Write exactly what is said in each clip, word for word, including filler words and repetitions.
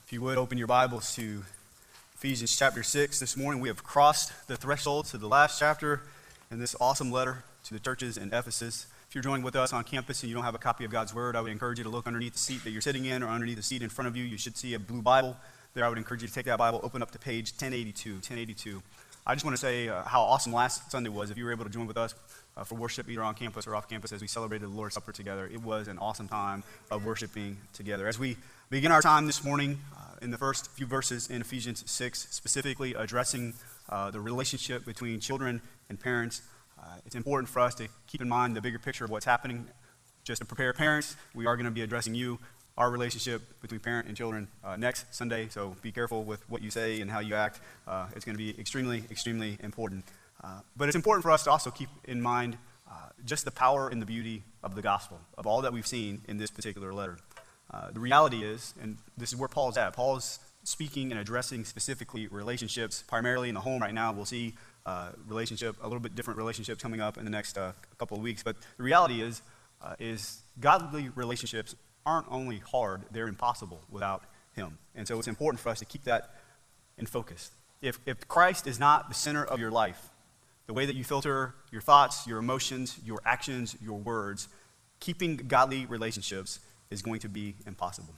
If you would, open your Bibles to Ephesians chapter six. This morning we have crossed the threshold to the last chapter in this awesome letter to the churches in Ephesus. If you're joining with us on campus and you don't have a copy of God's Word, I would encourage you to look underneath the seat that you're sitting in or underneath the seat in front of you. You should see a blue Bible there. I would encourage you to take that Bible, open up to page ten eighty-two. ten eighty-two. I just want to say uh, how awesome last Sunday was. If you were able to join with us uh, for worship either on campus or off campus as we celebrated the Lord's Supper together, it was an awesome time of worshiping together. As we begin our time this morning uh, in the first few verses in Ephesians six, specifically addressing uh, the relationship between children and parents, uh, it's important for us to keep in mind the bigger picture of what's happening. Just to prepare parents, we are going to be addressing you, our relationship between parent and children uh, next Sunday, so be careful with what you say and how you act. Uh, it's going to be extremely, extremely important. Uh, but it's important for us to also keep in mind uh, just the power and the beauty of the gospel, of all that we've seen in this particular letter. Uh, the reality is, and this is where Paul's at, Paul's speaking and addressing specifically relationships, primarily in the home right now. We'll see uh, relationship, a little bit different relationships coming up in the next uh, couple of weeks. But the reality is, uh, is godly relationships aren't only hard, they're impossible without him. And so it's important for us to keep that in focus. If, if Christ is not the center of your life, the way that you filter your thoughts, your emotions, your actions, your words, keeping godly relationships is going to be impossible.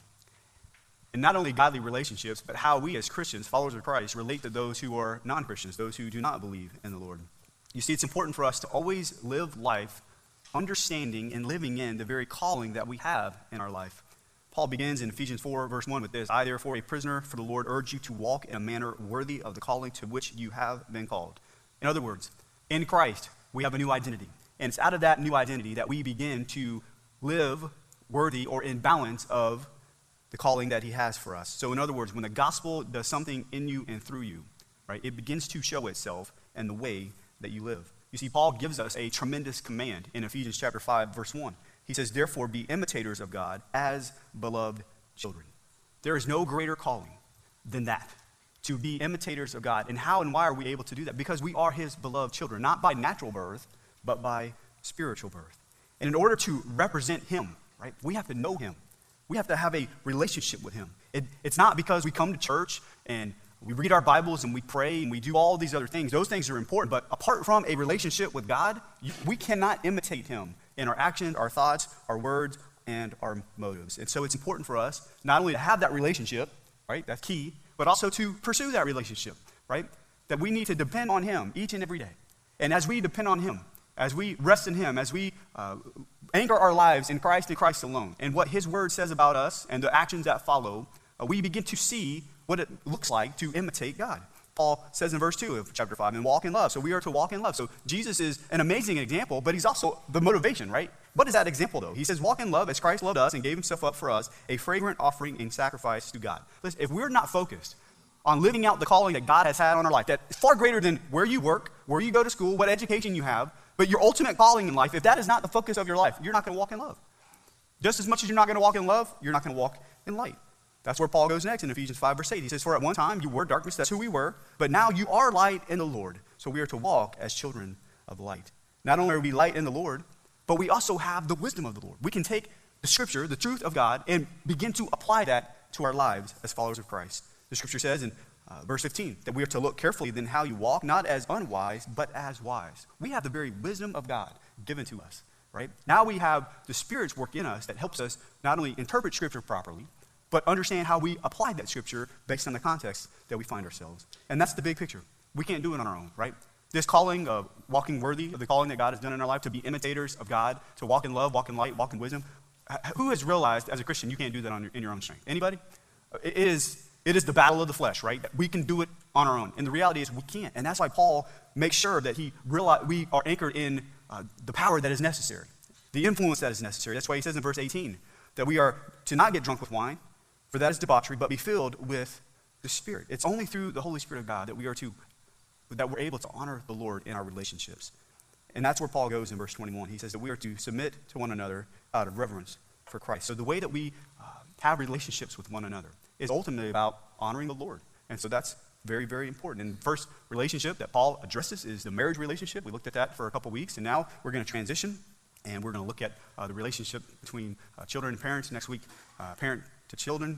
And not only godly relationships, but how we as Christians, followers of Christ, relate to those who are non-Christians, those who do not believe in the Lord. You see, it's important for us to always live life understanding and living in the very calling that we have in our life. Paul begins in Ephesians four, verse one with this: I, therefore, a prisoner for the Lord, urge you to walk in a manner worthy of the calling to which you have been called. In other words, in Christ, we have a new identity. And it's out of that new identity that we begin to live worthy or in balance of the calling that he has for us. So in other words, when the gospel does something in you and through you, right, it begins to show itself in the way that you live. You see, Paul gives us a tremendous command in Ephesians chapter five, verse one. He says, therefore, be imitators of God as beloved children. There is no greater calling than that, to be imitators of God. And how and why are we able to do that? Because we are his beloved children, not by natural birth, but by spiritual birth. And in order to represent him, right, we have to know him. We have to have a relationship with him. It, it's not because we come to church and we read our Bibles and we pray and we do all these other things. Those things are important, but apart from a relationship with God, you, we cannot imitate him in our actions, our thoughts, our words, and our motives. And so it's important for us not only to have that relationship, right, that's key, but also to pursue that relationship, right, that we need to depend on him each and every day. And as we depend on him, as we rest in him, as we uh, anchor our lives in Christ and Christ alone, and what his word says about us and the actions that follow, uh, we begin to see what it looks like to imitate God. Paul says in verse two of chapter five, and walk in love. So we are to walk in love. So Jesus is an amazing example, but he's also the motivation, right? What is that example, though? He says, walk in love as Christ loved us and gave himself up for us, a fragrant offering and sacrifice to God. Listen, if we're not focused on living out the calling that God has had on our life, that is far greater than where you work, where you go to school, what education you have, but your ultimate calling in life, if that is not the focus of your life, you're not going to walk in love. Just as much as you're not going to walk in love, you're not going to walk in light. That's where Paul goes next in Ephesians five, verse eight. He says, for at one time you were darkness, that's who we were, but now you are light in the Lord. So we are to walk as children of light. Not only are we light in the Lord, but we also have the wisdom of the Lord. We can take the scripture, the truth of God, and begin to apply that to our lives as followers of Christ. The scripture says in uh, verse fifteen that we are to look carefully then how you walk, not as unwise, but as wise. We have the very wisdom of God given to us, right? Now we have the Spirit's work in us that helps us not only interpret scripture properly, but understand how we apply that scripture based on the context that we find ourselves. And that's the big picture. We can't do it on our own, right? This calling of walking worthy of the calling that God has done in our life, to be imitators of God, to walk in love, walk in light, walk in wisdom. Who has realized as a Christian you can't do that on your, in your own strength? Anybody? It is, it is the battle of the flesh, right? We can do it on our own. And the reality is we can't. And that's why Paul makes sure that he realize we are anchored in uh, the power that is necessary, the influence that is necessary. That's why he says in verse eighteen that we are to not get drunk with wine, for that is debauchery, but be filled with the Spirit. It's only through the Holy Spirit of God that we are to, that we're able to honor the Lord in our relationships. And that's where Paul goes in verse twenty-one. He says that we are to submit to one another out of reverence for Christ. So the way that we uh, have relationships with one another is ultimately about honoring the Lord. And so that's very, very important. And the first relationship that Paul addresses is the marriage relationship. We looked at that for a couple weeks, and now we're going to transition, and we're going to look at uh, the relationship between uh, children and parents next week, uh, parent to children,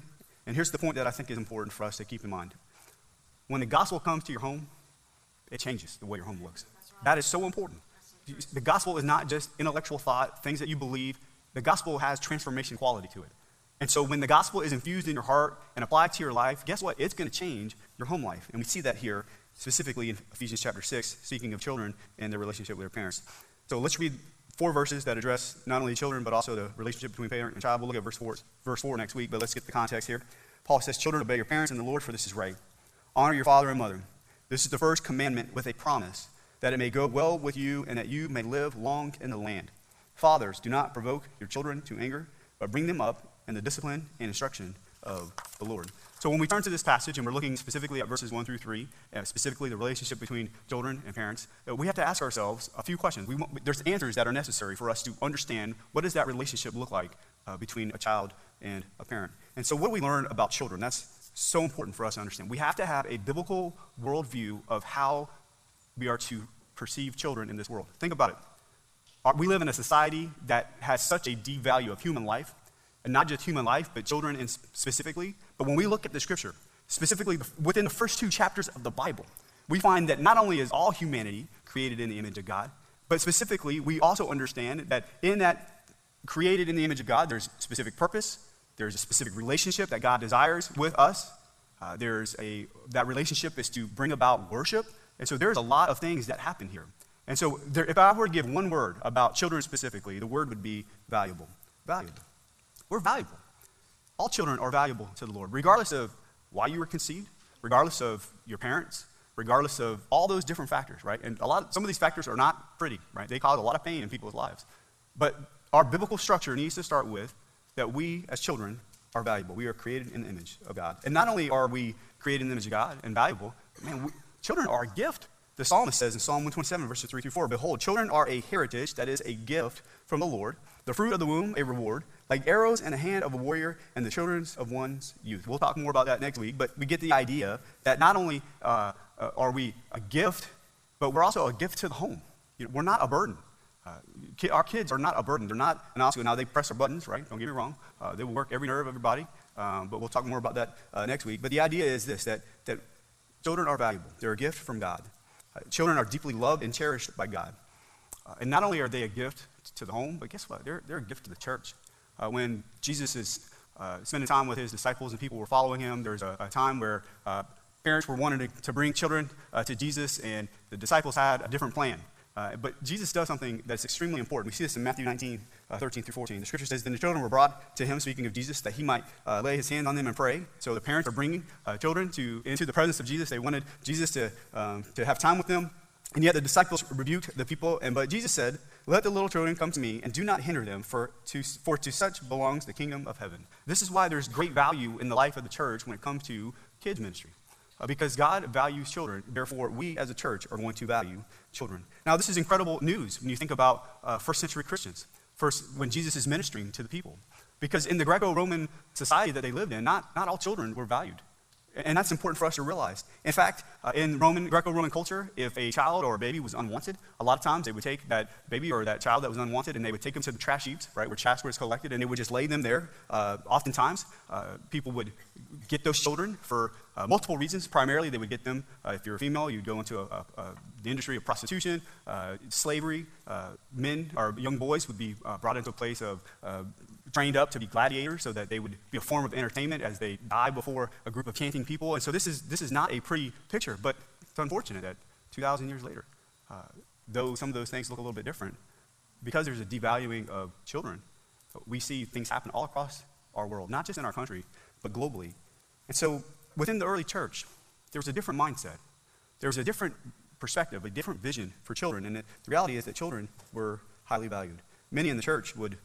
And here's the point that I think is important for us to keep in mind. When the gospel comes to your home, it changes the way your home looks. Right. That is so important. The gospel is not just intellectual thought, things that you believe. The gospel has transformation quality to it. And so when the gospel is infused in your heart and applied to your life, guess what? It's going to change your home life. And we see that here, specifically in Ephesians chapter six, speaking of children and their relationship with their parents. So let's read four verses that address not only children, but also the relationship between parent and child. We'll look at verse four, verse four next week, but let's get the context here. Paul says, children, obey your parents in the Lord, for this is right. Honor your father and mother. This is the first commandment with a promise, that it may go well with you and that you may live long in the land. Fathers, do not provoke your children to anger, but bring them up in the discipline and instruction of the Lord. So when we turn to this passage, and we're looking specifically at verses one through three, uh, specifically the relationship between children and parents, uh, we have to ask ourselves a few questions. We want, there's answers that are necessary for us to understand what does that relationship look like uh, between a child and a parent. And so what do we learn about children? That's so important for us to understand. We have to have a biblical worldview of how we are to perceive children in this world. Think about it. Our, we live in a society that has such a deep value of human life, and not just human life, but children in specifically. But when we look at the scripture, specifically within the first two chapters of the Bible, we find that not only is all humanity created in the image of God, but specifically we also understand that in that created in the image of God, there's specific purpose, there's a specific relationship that God desires with us. Uh, there's a, that relationship is to bring about worship. And so there's a lot of things that happen here. And so there, if I were to give one word about children specifically, the word would be valuable. Valuable. We're valuable. All children are valuable to the Lord, regardless of why you were conceived, regardless of your parents, regardless of all those different factors, right? And a lot of, some of these factors are not pretty, right? They cause a lot of pain in people's lives. But our biblical structure needs to start with that we as children are valuable. We are created in the image of God. And not only are we created in the image of God and valuable, man, we, children are a gift. The psalmist says in Psalm one twenty-seven, verses three through four, behold, children are a heritage, that is a gift from the Lord, the fruit of the womb, a reward, like arrows in the hand of a warrior and the children of one's youth. We'll talk more about that next week, but we get the idea that not only uh, uh, are we a gift, but we're also a gift to the home. You know, we're not a burden. Uh, ki- our kids are not a burden. They're not an obstacle. Now, they press our buttons, right? Don't get me wrong. Uh, they will work every nerve of everybody, um, but we'll talk more about that uh, next week. But the idea is this, that, that children are valuable. They're a gift from God. Uh, children are deeply loved and cherished by God. Uh, and not only are they a gift to the home, but guess what? They're, they're a gift to the church. Uh, when Jesus is uh, spending time with his disciples and people were following him, there's a, a time where uh, parents were wanting to, to bring children uh, to Jesus, and the disciples had a different plan. Uh, but Jesus does something that's extremely important. We see this in Matthew nineteen, uh, thirteen through fourteen. The scripture says, then the children were brought to him, speaking of Jesus, that he might uh, lay his hand on them and pray. So the parents are bringing uh, children to into the presence of Jesus. They wanted Jesus to, um, to have time with them. And yet the disciples rebuked the people. And but Jesus said, let the little children come to me, and do not hinder them, for to, for to such belongs the kingdom of heaven. This is why there's great value in the life of the church when it comes to kids ministry. Uh, because God values children, therefore we as a church are going to value children. Now this is incredible news when you think about uh, first century Christians, first when Jesus is ministering to the people. Because in the Greco-Roman society that they lived in, not, not all children were valued. And that's important for us to realize. In fact, uh, in Roman, Greco-Roman culture, if a child or a baby was unwanted, a lot of times they would take that baby or that child that was unwanted and they would take them to the trash heaps, right, where trash was collected, and they would just lay them there. Uh, oftentimes, uh, people would get those children for uh, multiple reasons. Primarily, they would get them, uh, if you're a female, you'd go into a, a, a, the industry of prostitution, uh, slavery. Uh, men or young boys would be uh, brought into a place of uh, trained up to be gladiators so that they would be a form of entertainment as they die before a group of chanting people. And so this is this is not a pretty picture, but it's unfortunate that two thousand years later, uh, though some of those things look a little bit different, because there's a devaluing of children, we see things happen all across our world, not just in our country, but globally. And so within the early church, there was a different mindset. There was a different perspective, a different vision for children. And it, the reality is that children were highly valued. Many in the church would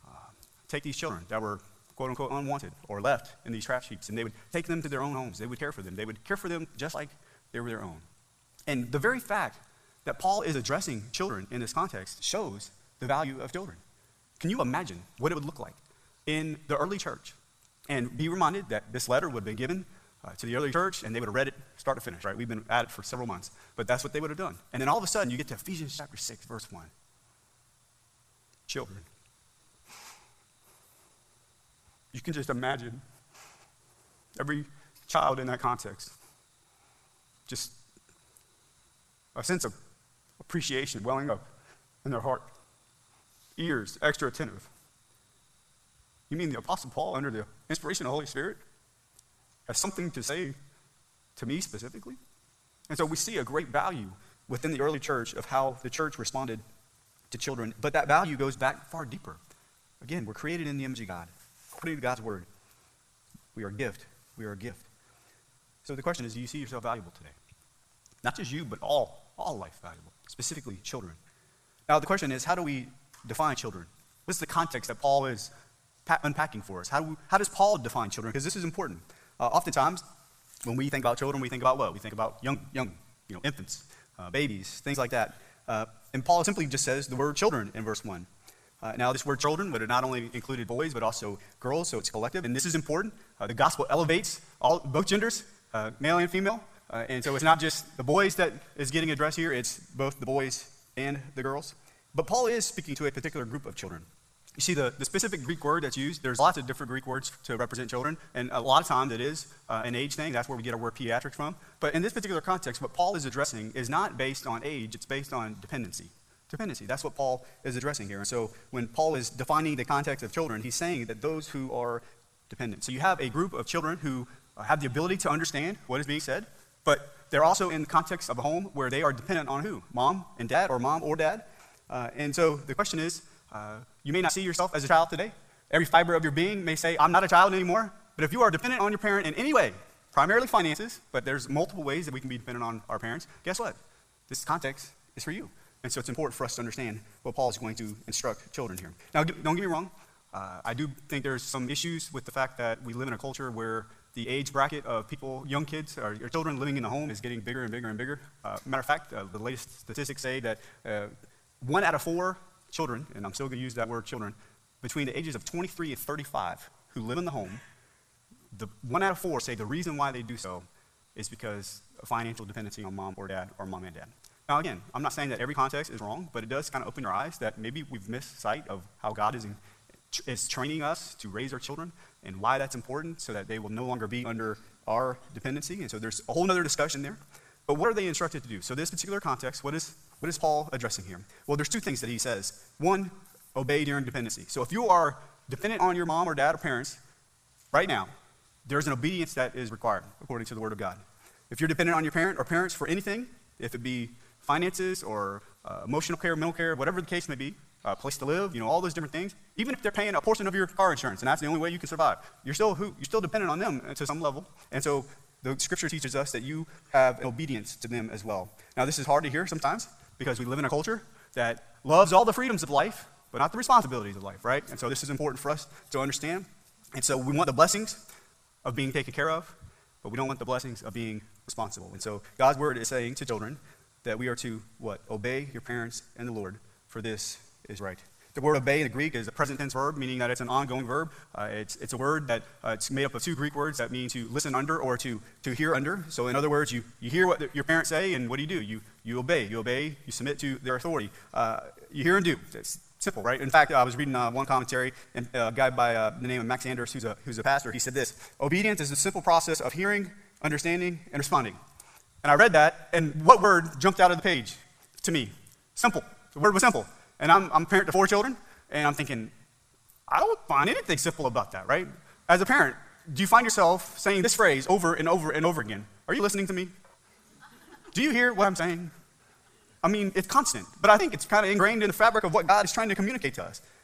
take these children that were, quote unquote, unwanted or left in these trash heaps, and they would take them to their own homes. They would care for them. They would care for them just like they were their own. And the very fact that Paul is addressing children in this context shows the value of children. Can you imagine what it would look like in the early church? And be reminded that this letter would have been given uh, to the early church, and they would have read it start to finish, right? We've been at it for several months, but that's what they would have done. And then all of a sudden, you get to Ephesians chapter six, verse one. Children. You can just imagine every child in that context. Just a sense of appreciation welling up in their heart. Ears extra attentive. You mean the Apostle Paul, under the inspiration of the Holy Spirit, has something to say to me specifically? And so we see a great value within the early church of how the church responded to children, but that value goes back far deeper. Again, we're created in the image of God. According to God's word, we are a gift. We are a gift. So the question is, do you see yourself valuable today? Not just you, but all, all life valuable, specifically children. Now the question is, how do we define children? What's the context that Paul is pa- unpacking for us? How, do we, how does Paul define children? Because this is important. Uh, oftentimes, when we think about children, we think about what? We think about young, young, you know, infants, uh, babies, things like that. Uh, and Paul simply just says the word children in verse one. Uh, now, this word children would have not only included boys, but also girls, so it's collective. And this is important. Uh, the gospel elevates all both genders, uh, male and female. Uh, and so it's not just the boys that is getting addressed here, it's both the boys and the girls. But Paul is speaking to a particular group of children. You see, the, the specific Greek word that's used, there's lots of different Greek words to represent children, and a lot of times it is uh, an age thing. That's where we get our word pediatrics from. But in this particular context, what Paul is addressing is not based on age, it's based on dependency. Dependency, that's what Paul is addressing here. And so when Paul is defining the context of children, he's saying that those who are dependent. So you have a group of children who uh, have the ability to understand what is being said, but they're also in the context of a home where they are dependent on who? Mom and dad, or mom or dad. Uh, and so the question is, uh, you may not see yourself as a child today. Every fiber of your being may say, I'm not a child anymore. But if you are dependent on your parent in any way, primarily finances, but there's multiple ways that we can be dependent on our parents, guess what? This context is for you. And so it's important for us to understand what Paul is going to instruct children here. Now, don't get me wrong. Uh, I do think there's some issues with the fact that we live in a culture where the age bracket of people, young kids, or your children living in the home is getting bigger and bigger and bigger. Uh, matter of fact, uh, the latest statistics say that uh, one out of four children, and I'm still going to use that word children, between the ages of twenty-three and thirty-five who live in the home, the one out of four say the reason why they do so is because of financial dependency on mom or dad, or mom and dad. Now again, I'm not saying that every context is wrong, but it does kind of open your eyes that maybe we've missed sight of how God is in, is training us to raise our children and why that's important so that they will no longer be under our dependency. And so there's a whole other discussion there. But what are they instructed to do? So this particular context, what is what is Paul addressing here? Well, there's two things that he says. One, obey during dependency. So if you are dependent on your mom or dad or parents right now, there's an obedience that is required according to the Word of God. If you're dependent on your parent or parents for anything, if it be finances or uh, emotional care, mental care, whatever the case may be, uh, place to live, you know, all those different things, even if they're paying a portion of your car insurance, and that's the only way you can survive, you're still who, you're still dependent on them to some level. And so the Scripture teaches us that you have an obedience to them as well. Now, this is hard to hear sometimes because we live in a culture that loves all the freedoms of life, but not the responsibilities of life, right? And so this is important for us to understand. And so we want the blessings of being taken care of, but we don't want the blessings of being responsible. And so God's word is saying to children that we are to, what? Obey your parents and the Lord, for this is right. The word obey in the Greek is a present tense verb, meaning that it's an ongoing verb. Uh, it's, it's a word that uh, it's made up of two Greek words that mean to listen under or to, to hear under. So in other words, you, you hear what the, your parents say, and what do you do? You, you obey. You obey. You submit to their authority. Uh, you hear and do. It's simple, right? In fact, I was reading uh, one commentary, and uh, a guy by uh, the name of Max Anders, who's a, who's a pastor. He said this: obedience is the simple process of hearing, understanding, and responding. And I read that, and what word jumped out of the page to me? Simple. The word was simple. And I'm, I'm a parent to four children, and I'm thinking, I don't find anything simple about that, right? As a parent, do you find yourself saying this phrase over and over and over again? Are you listening to me? Do you hear what I'm saying? I mean, it's constant, but I think it's kind of ingrained in the fabric of what God is trying to communicate to us.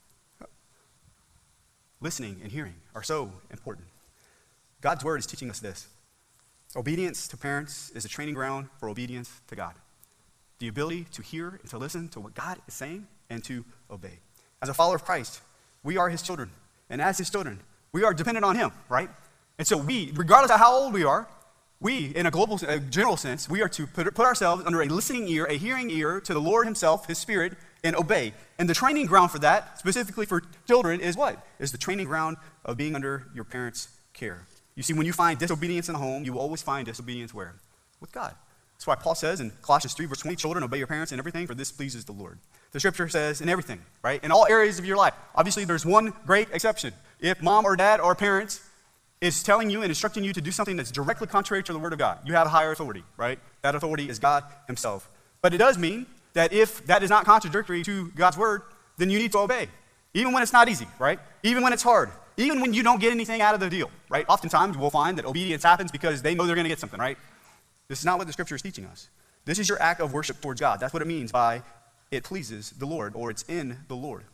Listening and hearing are so important. God's word is teaching us this. Obedience to parents is a training ground for obedience to God. The ability to hear and to listen to what God is saying and to obey. As a follower of Christ, we are his children. And as his children, we are dependent on him, right? And so we, regardless of how old we are, we, in a global, a general sense, we are to put, put ourselves under a listening ear, a hearing ear to the Lord himself, his Spirit, and obey. And the training ground for that, specifically for children, is what? Is the training ground of being under your parents' care. You see, when you find disobedience in the home, you will always find disobedience where? With God. That's why Paul says in Colossians three, verse twenty, children, obey your parents in everything, for this pleases the Lord. The Scripture says in everything, right? In all areas of your life. Obviously, there's one great exception. If mom or dad or parents is telling you and instructing you to do something that's directly contrary to the word of God, you have a higher authority, right? That authority is God himself. But it does mean that if that is not contradictory to God's word, then you need to obey. Even when it's not easy, right? Even when it's hard. Even when you don't get anything out of the deal, right? Oftentimes we'll find that obedience happens because they know they're going to get something, right? This is not what the scripture is teaching us. This is your act of worship towards God. That's what it means by it pleases the Lord, or it's in the Lord.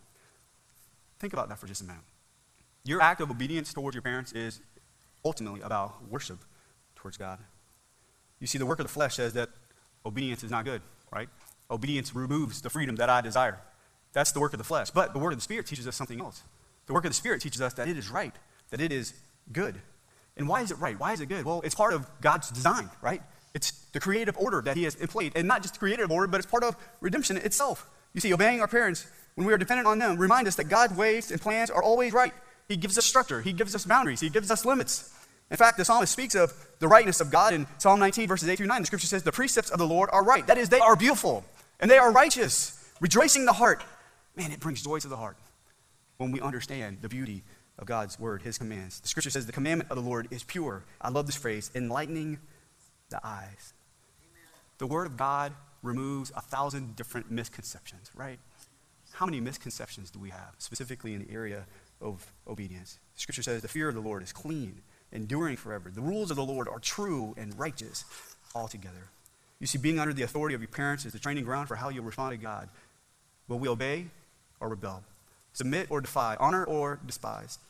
Think about that for just a minute. Your act of obedience towards your parents is ultimately about worship towards God. You see, the work of the flesh says that obedience is not good, right? Obedience removes the freedom that I desire. That's the work of the flesh. But the word of the Spirit teaches us something else. The work of the Spirit teaches us that it is right, that it is good. And why is it right? Why is it good? Well, it's part of God's design, right? It's the creative order that he has employed. And not just the creative order, but it's part of redemption itself. You see, obeying our parents, when we are dependent on them, remind us that God's ways and plans are always right. He gives us structure. He gives us boundaries. He gives us limits. In fact, the psalmist speaks of the rightness of God in Psalm nineteen, verses eight through nine. The scripture says, the precepts of the Lord are right. That is, they are beautiful, and they are righteous, rejoicing the heart. Man, it brings joy to the heart when we understand the beauty of God's word, his commands. The scripture says the commandment of the Lord is pure. I love this phrase, enlightening the eyes. The word of God removes a thousand different misconceptions, right? How many misconceptions do we have, specifically in the area of obedience? The scripture says the fear of the Lord is clean, enduring forever. The rules of the Lord are true and righteous altogether. You see, being under the authority of your parents is the training ground for how you'll respond to God. Will we obey or rebel? Submit or defy? Honor or despise?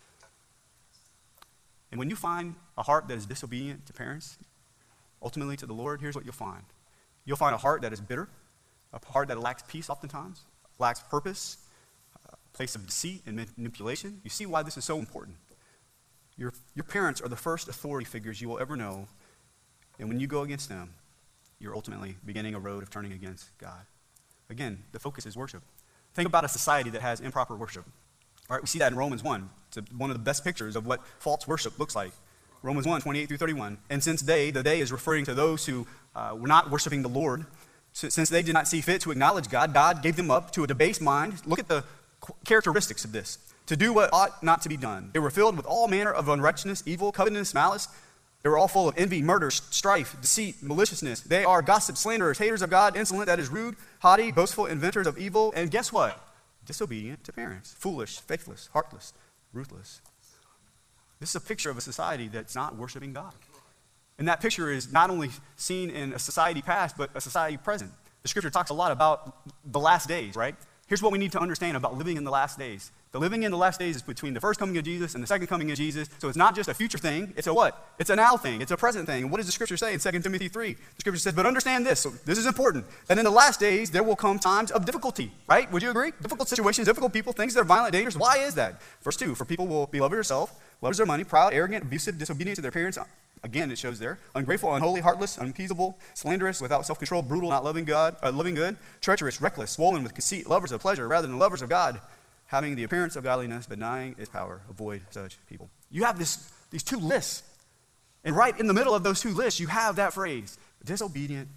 And when you find a heart that is disobedient to parents, ultimately to the Lord, here's what you'll find. You'll find a heart that is bitter, a heart that lacks peace oftentimes, lacks purpose, a place of deceit and manipulation. You see why this is so important. Your, your parents are the first authority figures you will ever know, and when you go against them, you're ultimately beginning a road of turning against God. Again, the focus is worship. Think about a society that has improper worship. All right, we see that in Romans one. It's one of the best pictures of what false worship looks like. Romans one, twenty-eight through thirty-one. And since they, the they is referring to those who uh, were not worshiping the Lord, since they did not see fit to acknowledge God, God gave them up to a debased mind. Look at the characteristics of this. To do what ought not to be done. They were filled with all manner of unrighteousness, evil, covetousness, malice. They were all full of envy, murder, strife, deceit, maliciousness. They are gossips, slanderers, haters of God, insolent, that is rude, haughty, boastful, inventors of evil. And guess what? Disobedient to parents. Foolish, faithless, heartless, ruthless. This is a picture of a society that's not worshiping God. And that picture is not only seen in a society past, but a society present. The scripture talks a lot about the last days, right? Here's what we need to understand about living in the last days. The living in the last days is between the first coming of Jesus and the second coming of Jesus. So it's not just a future thing. It's a what? It's a now thing. It's a present thing. And what does the scripture say in Second Timothy three? The scripture says, but understand this. So this is important. That in the last days, there will come times of difficulty, right? Would you agree? Difficult situations, difficult people, things that are violent, dangerous. Why is that? Verse two, for people will be lovers of self, lovers of their money, proud, arrogant, abusive, disobedient to their parents. Again, it shows there. Ungrateful, unholy, heartless, unappeasable, slanderous, without self-control, brutal, not loving God, uh, loving good, treacherous, reckless, swollen with conceit, lovers of pleasure rather than lovers of God, having the appearance of godliness, but denying its power. Avoid such people. You have this, these two lists. And right in the middle of those two lists, you have that phrase, disobedient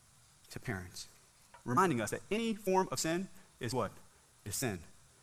to parents. Reminding us that any form of sin is what? Is sin.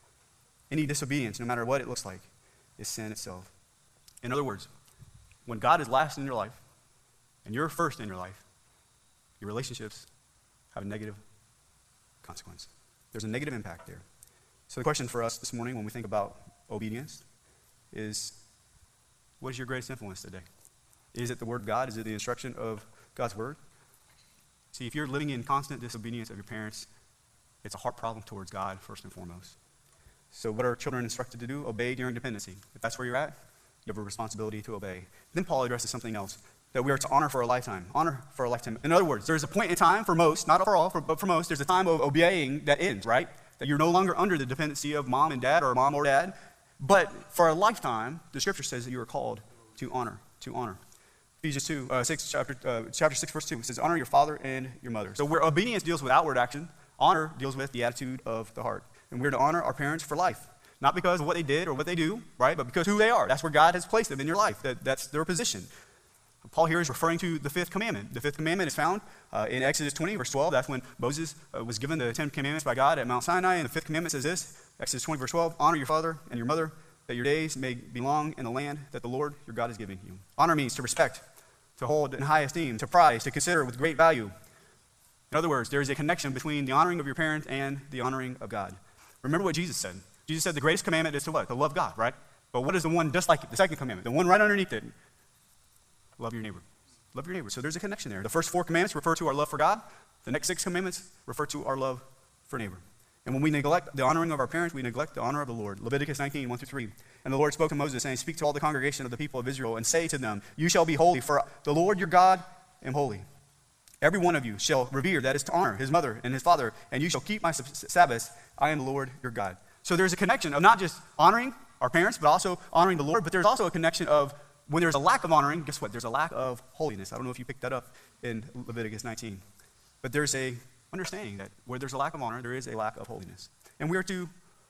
Any disobedience, no matter what it looks like, is sin itself. In other words, when God is last in your life, and you're first in your life, your relationships have a negative consequence. There's a negative impact there. So the question for us this morning when we think about obedience is, what is your greatest influence today? Is it the word of God? Is it the instruction of God's word? See, if you're living in constant disobedience of your parents, it's a heart problem towards God first and foremost. So what are children instructed to do? Obey during dependency. If that's where you're at, you have a responsibility to obey. Then Paul addresses something else, that we are to honor for a lifetime. Honor for a lifetime. In other words, there's a point in time for most, not for all, for, but for most, there's a time of obeying that ends, right? That you're no longer under the dependency of mom and dad or mom or dad. But for a lifetime, the scripture says that you are called to honor, to honor. Ephesians two, uh, six, chapter, uh, chapter six, verse two, it says, honor your father and your mother. So where obedience deals with outward action, honor deals with the attitude of the heart. And we're to honor our parents for life. Not because of what they did or what they do, right? But because who they are. That's where God has placed them in your life. That, that's their position. Paul here is referring to the fifth commandment. The fifth commandment is found uh, in Exodus twenty, verse twelve. That's when Moses uh, was given the Ten Commandments by God at Mount Sinai. And the fifth commandment says this, Exodus twenty, verse twelve, honor your father and your mother, that your days may be long in the land that the Lord your God is giving you. Honor means to respect, to hold in high esteem, to prize, to consider with great value. In other words, there is a connection between the honoring of your parent and the honoring of God. Remember what Jesus said. Jesus said the greatest commandment is to what? To love God, right? But what is the one just like it? The second commandment, the one right underneath it? Love your neighbor. Love your neighbor. So there's a connection there. The first four commandments refer to our love for God. The next six commandments refer to our love for neighbor. And when we neglect the honoring of our parents, we neglect the honor of the Lord. Leviticus nineteen, one through three. And the Lord spoke to Moses, saying, speak to all the congregation of the people of Israel, and say to them, you shall be holy, for the Lord your God am holy. Every one of you shall revere, that is to honor, his mother and his father, and you shall keep my Sabbaths. I am the Lord your God. So there's a connection of not just honoring our parents, but also honoring the Lord. But there's also a connection of when there's a lack of honoring, guess what? There's a lack of holiness. I don't know if you picked that up in Leviticus nineteen. But there's a understanding that where there's a lack of honor, there is a lack of holiness. And we are to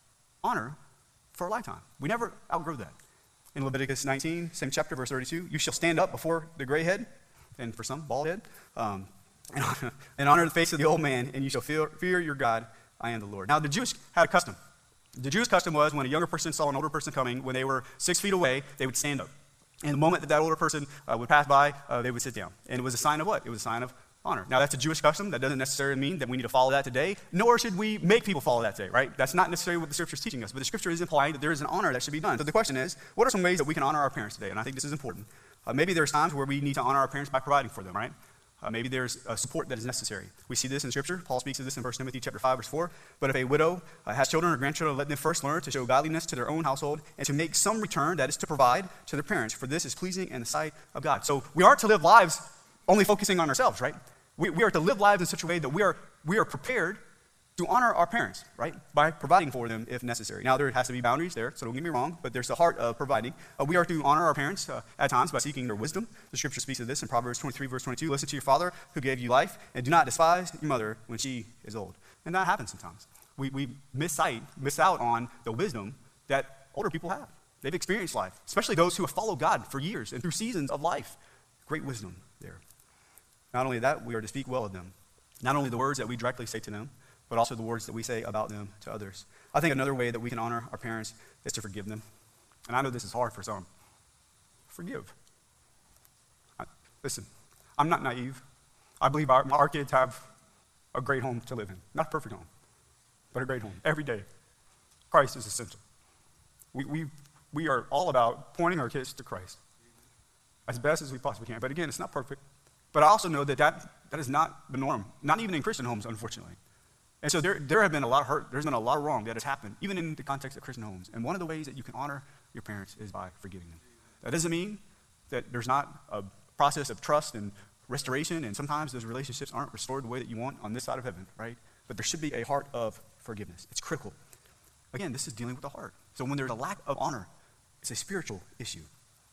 honor for a lifetime. We never outgrow that. In Leviticus nineteen, same chapter, verse thirty-two, you shall stand up before the gray head, and for some, bald head, um, and, honor, and honor the face of the old man, and you shall fear, fear your God. I am the Lord. Now, the Jews had a custom. The Jewish custom was when a younger person saw an older person coming, when they were six feet away, they would stand up. And the moment that that older person uh, would pass by, uh, they would sit down. And it was a sign of what? It was a sign of honor. Now, that's a Jewish custom. That doesn't necessarily mean that we need to follow that today, nor should we make people follow that today, right? That's not necessarily what the Scripture is teaching us, but the Scripture is implying that there is an honor that should be done. So the question is, what are some ways that we can honor our parents today? And I think this is important. Uh, maybe there's times where we need to honor our parents by providing for them, right? Uh, maybe there's uh, support that is necessary. We see this in Scripture. Paul speaks of this in First Timothy chapter five, verse four. But if a widow uh, has children or grandchildren, let them first learn to show godliness to their own household and to make some return, that is to provide to their parents, for this is pleasing in the sight of God. So we aren't to live lives only focusing on ourselves, right? We, we are to live lives in such a way that we are, we are prepared to honor our parents, right, by providing for them if necessary. Now, there has to be boundaries there, so don't get me wrong, but there's the heart of providing. Uh, we are to honor our parents uh, at times by seeking their wisdom. The Scripture speaks of this in Proverbs twenty-three, verse twenty-two. Listen to your father who gave you life, and do not despise your mother when she is old. And that happens sometimes. We, we miss sight, miss out on the wisdom that older people have. They've experienced life, especially those who have followed God for years and through seasons of life. Great wisdom there. Not only that, we are to speak well of them. Not only the words that we directly say to them, but also the words that we say about them to others. I think another way that we can honor our parents is to forgive them. And I know this is hard for some. Forgive. I, listen, I'm not naive. I believe our, our kids have a great home to live in. Not a perfect home, but a great home. Every day, Christ is essential. We, we, we are all about pointing our kids to Christ as best as we possibly can. But again, it's not perfect. But I also know that that, that is not the norm, not even in Christian homes, unfortunately. And so there, there have been a lot of hurt, there's been a lot of wrong that has happened, even in the context of Christian homes. And one of the ways that you can honor your parents is by forgiving them. That doesn't mean that there's not a process of trust and restoration, and sometimes those relationships aren't restored the way that you want on this side of heaven, right? But there should be a heart of forgiveness. It's critical. Again, this is dealing with the heart. So when there's a lack of honor, it's a spiritual issue.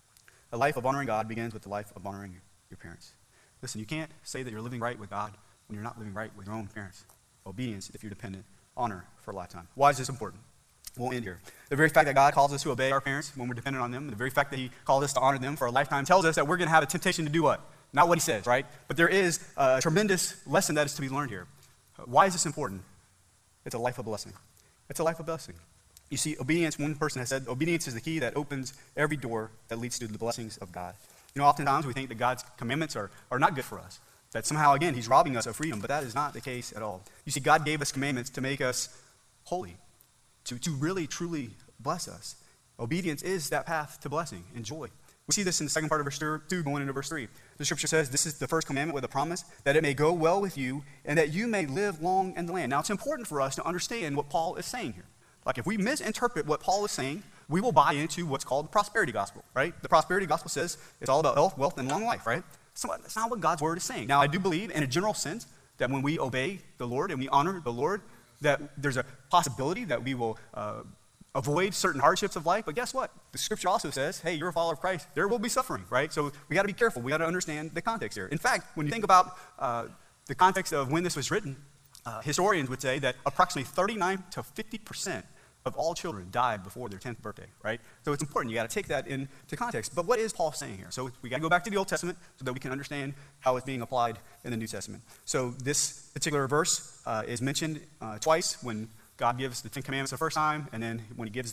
A life of honoring God begins with the life of honoring your parents. Listen, you can't say that you're living right with God when you're not living right with your own parents. Obedience, if you're dependent, honor for a lifetime. Why is this important? We'll end here. The very fact that God calls us to obey our parents when we're dependent on them, the very fact that he called us to honor them for a lifetime tells us that we're going to have a temptation to do what? Not what he says, right? But there is a tremendous lesson that is to be learned here. Why is this important? It's a life of blessing. It's a life of blessing. You see, obedience, one person has said, obedience is the key that opens every door that leads to the blessings of God. You know, oftentimes we think that God's commandments are, are not good for us. That somehow, again, he's robbing us of freedom, but that is not the case at all. You see, God gave us commandments to make us holy, to, to really, truly bless us. Obedience is that path to blessing and joy. We see this in the second part of verse two, going into verse three. The Scripture says, this is the first commandment with a promise, that it may go well with you, and that you may live long in the land. Now, it's important for us to understand what Paul is saying here. Like, if we misinterpret what Paul is saying, we will buy into what's called the prosperity gospel, right? The prosperity gospel says it's all about health, wealth, and long life, right? So that's not what God's word is saying. Now, I do believe in a general sense that when we obey the Lord and we honor the Lord, that there's a possibility that we will uh, avoid certain hardships of life. But guess what? The Scripture also says, hey, you're a follower of Christ. There will be suffering, right? So we got to be careful. We got to understand the context here. In fact, when you think about uh, the context of when this was written, uh, historians would say that approximately thirty-nine to fifty percent of all children died before their tenth birthday, right? So it's important. You got to take that into context. But what is Paul saying here? So we got to go back to the Old Testament so that we can understand how it's being applied in the New Testament. So this particular verse uh, is mentioned uh, twice when God gives the Ten Commandments the first time, and then when he gives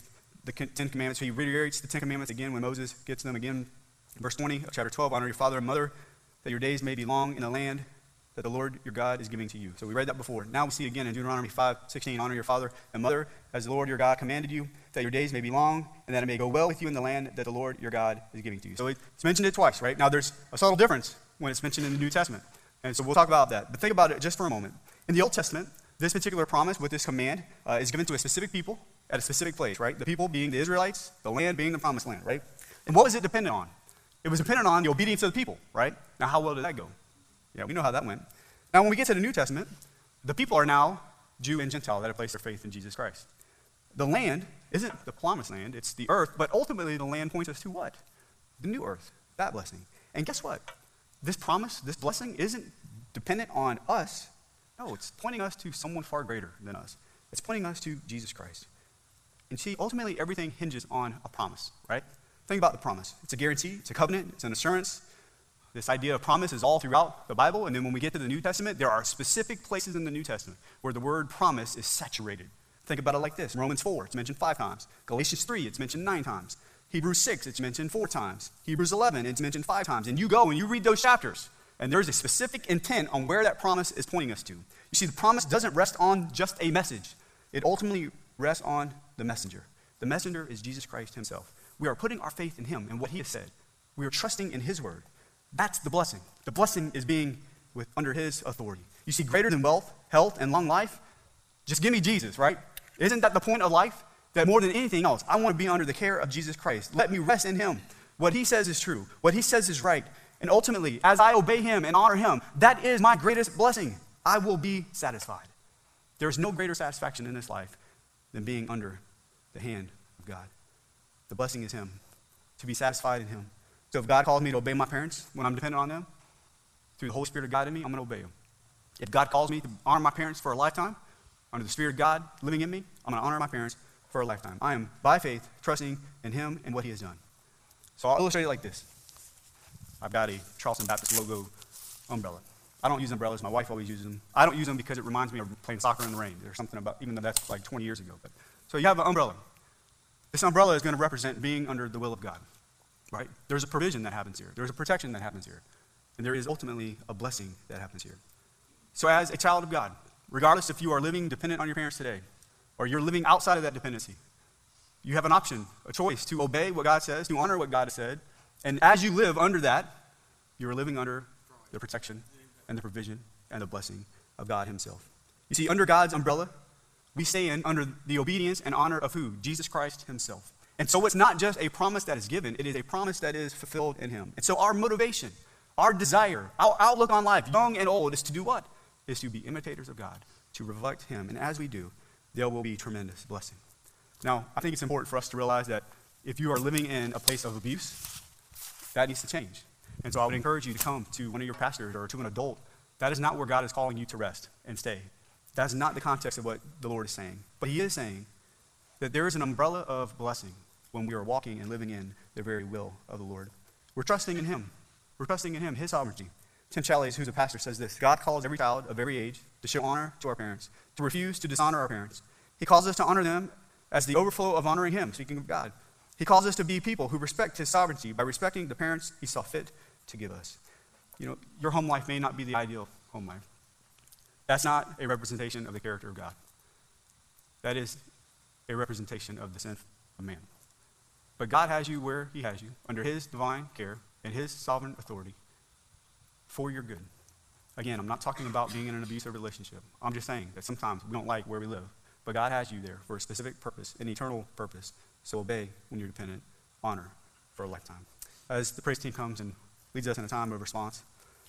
the Ten Commandments. He reiterates the Ten Commandments again when Moses gets them again. In verse twenty of chapter twelve, honor your father and mother, that your days may be long in the land that the Lord your God is giving to you. So we read that before. Now we see again in Deuteronomy five sixteen, honor your father and mother as the Lord your God commanded you, that your days may be long, and that it may go well with you in the land that the Lord your God is giving to you. So it's mentioned it twice, right? Now there's a subtle difference when it's mentioned in the New Testament. And so we'll talk about that. But think about it just for a moment. In the Old Testament, this particular promise with this command uh, is given to a specific people at a specific place, right? The people being the Israelites, the land being the promised land, right? And what was it dependent on? It was dependent on the obedience of the people, right? Now, how well did that go? Yeah, we know how that went. Now, when we get to the New Testament, the people are now Jew and Gentile that have placed their faith in Jesus Christ. The land isn't the promised land, it's the earth, but ultimately the land points us to what? The new earth, that blessing. And guess what? This promise, this blessing isn't dependent on us. No, it's pointing us to someone far greater than us. It's pointing us to Jesus Christ. And see, ultimately everything hinges on a promise, right? Think about the promise. It's a guarantee, it's a covenant, it's an assurance. This idea of promise is all throughout the Bible, and then when we get to the New Testament, there are specific places in the New Testament where the word promise is saturated. Think about it like this. Romans four, it's mentioned five times. Galatians three, it's mentioned nine times. Hebrews six, it's mentioned four times. Hebrews eleven, it's mentioned five times. And you go and you read those chapters, and there's a specific intent on where that promise is pointing us to. You see, the promise doesn't rest on just a message. It ultimately rests on the messenger. The messenger is Jesus Christ himself. We are putting our faith in him and what he has said. We are trusting in his word. That's the blessing. The blessing is being with under his authority. You see, greater than wealth, health, and long life, just give me Jesus, right? Isn't that the point of life? That more than anything else, I want to be under the care of Jesus Christ. Let me rest in him. What he says is true. What he says is right. And ultimately, as I obey him and honor him, that is my greatest blessing. I will be satisfied. There is no greater satisfaction in this life than being under the hand of God. The blessing is him, to be satisfied in him. So if God calls me to obey my parents when I'm dependent on them, through the Holy Spirit of God in me, I'm going to obey him. If God calls me to honor my parents for a lifetime, under the Spirit of God living in me, I'm going to honor my parents for a lifetime. I am, by faith, trusting in him and what he has done. So I'll illustrate it like this. I've got a Charleston Baptist logo umbrella. I don't use umbrellas. My wife always uses them. I don't use them because it reminds me of playing soccer in the rain. There's something about, even though that's like twenty years ago. But so you have an umbrella. This umbrella is going to represent being under the will of God, right? There's a provision that happens here. There's a protection that happens here. And there is ultimately a blessing that happens here. So as a child of God, regardless if you are living dependent on your parents today, or you're living outside of that dependency, you have an option, a choice to obey what God says, to honor what God has said. And as you live under that, you are living under the protection and the provision and the blessing of God himself. You see, under God's umbrella, we stay in under the obedience and honor of who? Jesus Christ himself. And so it's not just a promise that is given, it is a promise that is fulfilled in him. And so our motivation, our desire, our outlook on life, young and old, is to do what? Is to be imitators of God, to reflect him. And as we do, there will be tremendous blessing. Now, I think it's important for us to realize that if you are living in a place of abuse, that needs to change. And so I would encourage you to come to one of your pastors or to an adult. That is not where God is calling you to rest and stay. That's not the context of what the Lord is saying. But he is saying that there is an umbrella of blessing when we are walking and living in the very will of the Lord. We're trusting in him. We're trusting in him, his sovereignty. Tim Challies, who's a pastor, says this: God calls every child of every age to show honor to our parents, to refuse to dishonor our parents. He calls us to honor them as the overflow of honoring him, speaking of God. He calls us to be people who respect his sovereignty by respecting the parents he saw fit to give us. You know, your home life may not be the ideal home life. That's not a representation of the character of God. That is a representation of the sin of man. But God has you where he has you, under his divine care and his sovereign authority for your good. Again, I'm not talking about being in an abusive relationship. I'm just saying that sometimes we don't like where we live. But God has you there for a specific purpose, an eternal purpose. So obey when you're dependent, honor for a lifetime. As the praise team comes and leads us in a time of response,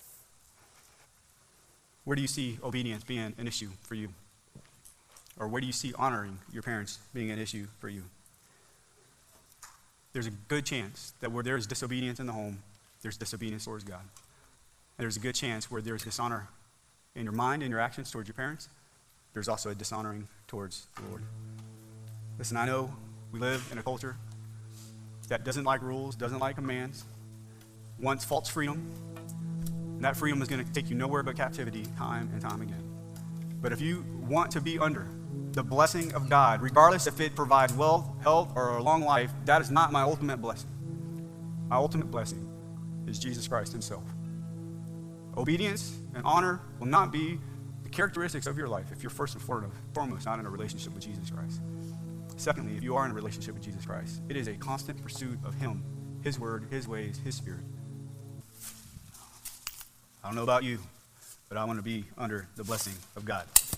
where do you see obedience being an issue for you? Or where do you see honoring your parents being an issue for you? There's a good chance that where there is disobedience in the home, there's disobedience towards God. And there's a good chance where there's dishonor in your mind and your actions towards your parents, there's also a dishonoring towards the Lord. Listen, I know we live in a culture that doesn't like rules, doesn't like commands, wants false freedom. And that freedom is going to take you nowhere but captivity time and time again. But if you want to be under the blessing of God, regardless if it provides wealth, health, or a long life, that is not my ultimate blessing. My ultimate blessing is Jesus Christ himself. Obedience and honor will not be the characteristics of your life if you're first and foremost not in a relationship with Jesus Christ. Secondly, if you are in a relationship with Jesus Christ, it is a constant pursuit of him, his word, his ways, his spirit. I don't know about you, but I want to be under the blessing of God.